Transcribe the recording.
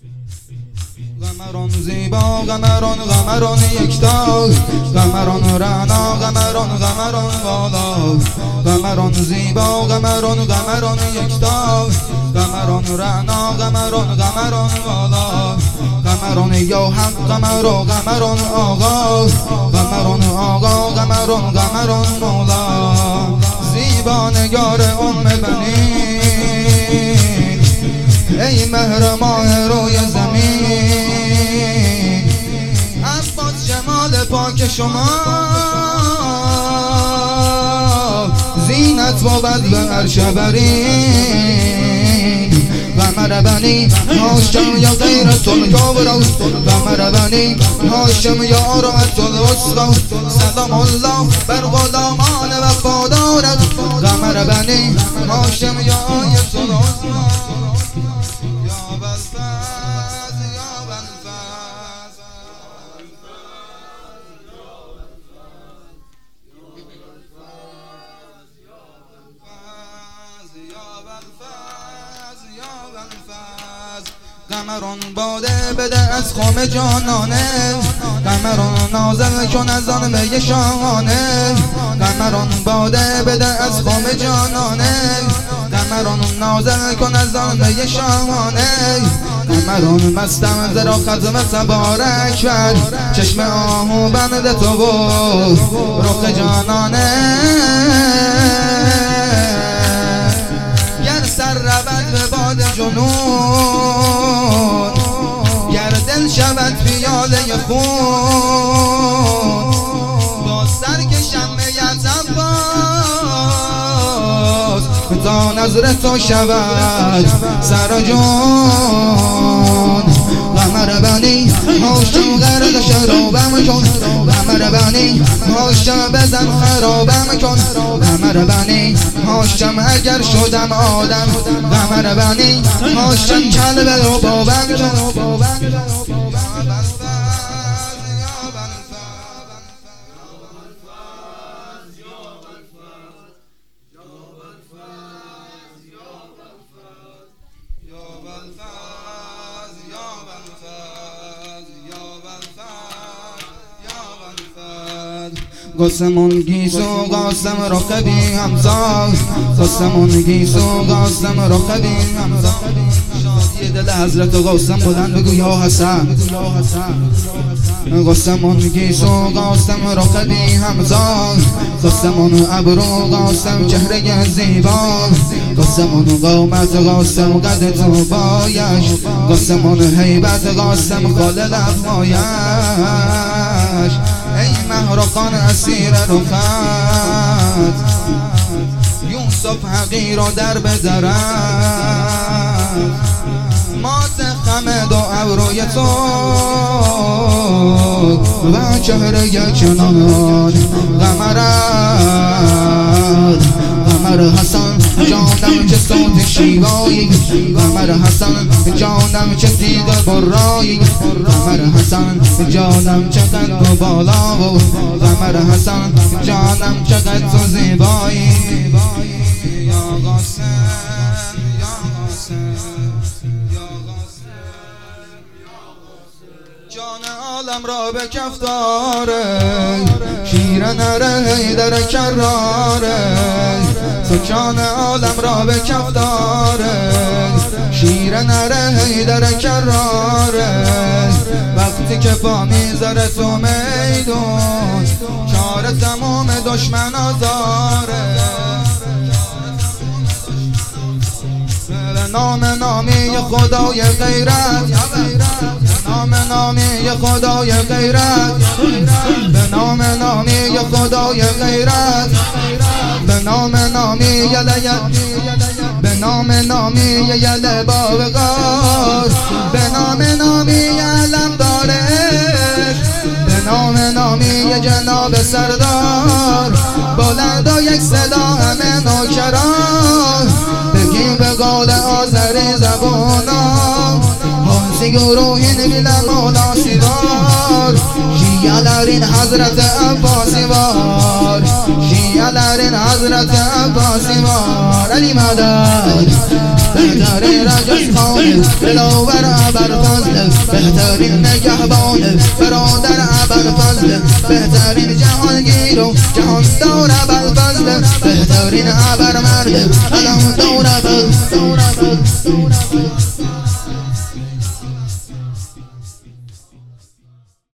قمران زیبا قمران یکتا، قمران رعنا قمران بالا، قمران زیبا قمران یکتا، قمران رعنا قمران بالا، قمران یا حق قمران آقا، قمران آقا قمران مولا، زیبا نگار بنی ای مهر ماه روی زمین، عباس جمال پاک شما زینت بود به عرش برین، قمر بنی هاشم یا غیرت الکبرا، قمر بنی هاشم یا رأت الوسطا، سلام الله بر غلامان وفادارت، قمر بنی هاشم یا آیت الوسطا. قمران باده بده از خم جانانه، قمران نازل کن از آن می شاهانه، قمران باده بده از خم جانانه، قمران نازل کن از آن می شاهانه، قمران مستم زرا خزم تبارک بر چشم آهو بند تو و رخ جانانه، گر سر رود به باد جنون، گر دل شود پیاله خون، با سر کشم میت عباس تا نظر تو شود سر جون، قمر بنی هاشم غرق شرابم کن، قمر بنی هاشم بزن خرابم کن، قمر بنی هاشم اگر شدم آدم، قمر بنی هاشم کلب رو بابم کن. قسمون گیسو قاسم رقبی همزا، قسمون گیسو قاسم رقبی همزا، شادی دل حضرت قاسم بلند بگو یا حسن، قسمون گیسو قاسم رقبی همزا، قسمون ابرو قاسم چهره زیبا، قسمون قامت قاسم قد تو بایش، قسمون هیبت قاسم خال لبمایش، ای مهرقان اسیر رخت، یوسف حقیر و در بدرد، مات خمد و ابروی تو و چهره چنان قمرد، قمر حسن جانم چه صوت شیوایی، قمر حسن جانم چه تیغ برایی، قمر حسن جانم چقدر بالا و قمر حسن جانم چقدر تو زیبایی، یا قاسم یا قاسم یا قاسم، جان عالم را به کف داره، شیر نره حیدر کراره، سکان عالم را به کف داره، شیر نره حیدر کراره، وقتی که پا میذاره تو میدون کار تمام دشمن آزاره، به نام نامی خدای غیرت، نام نامی خدای غیرت، به نام نامی خدای غیرت، به نام نامی یلیت، به نام نامی یل باوقار، به نام نامی علم دارش، به نام نامی جناب سردار، بلند و یک صدا همه نوکران، بگیم به قول آذری زبانان، هانسی گروهین بیل مولا سیوار، شیعلرین حضرت عباسی وار، شیعلرین حضرت عباسی وار، علی مدد. بهترین رجز خانه دلاور ابرفضل بهترین نگهبان برادر ابرفضل بهترین جهانگیر و جهاندار ابرفضل بهترین ابرمرد علمدار ابرفضل